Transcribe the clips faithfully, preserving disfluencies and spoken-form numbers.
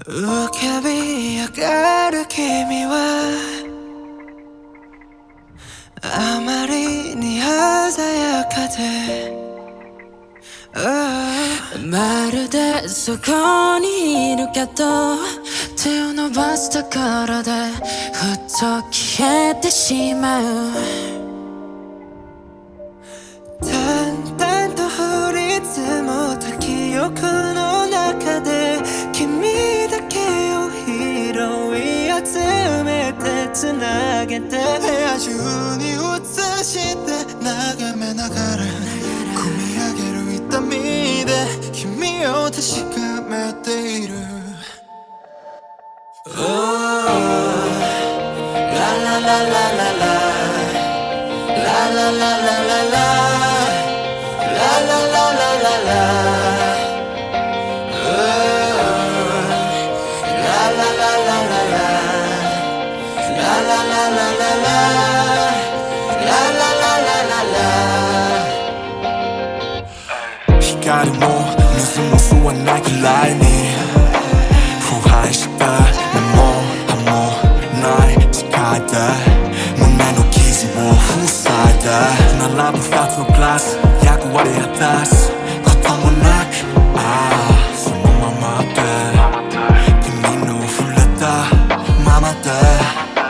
浮かび上がる君はあまりに鮮やかで、oh、まるでそこにいるけど手を伸ばすところでふっと消えてしまう。淡々と降り積もった記憶の中で君だけを拾い集めてつなげて部屋中に映して眺めながら込み上げる痛みで君を確かめている。 Oh、ララララララララララララ光も水も吸わないくらいに腐敗した根も葉もない世界で胸の傷を塞いで並ぶ二つのグラス役割果たすこともなく、ああそのままで君の触れたままで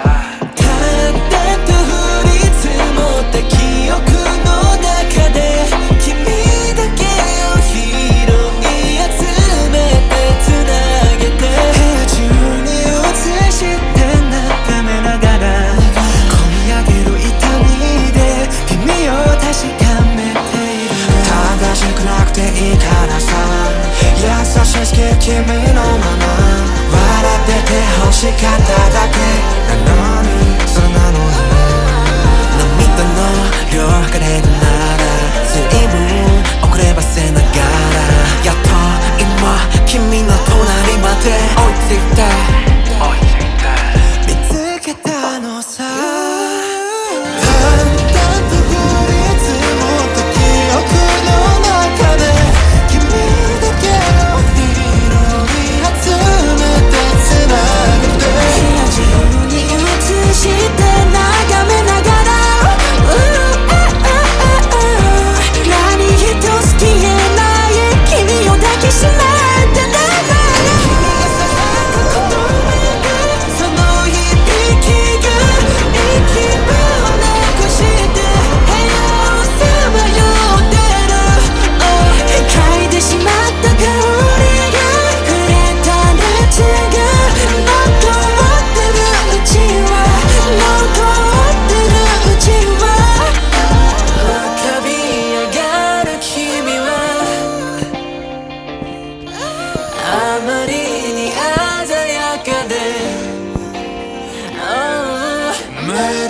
君のまま笑ってて欲しかっただけなのにそうなのね。涙の量がれるなら随分遅ればせながらやっと今君の隣まで追いついて見つけたのさ。あまりに鮮やかで、oh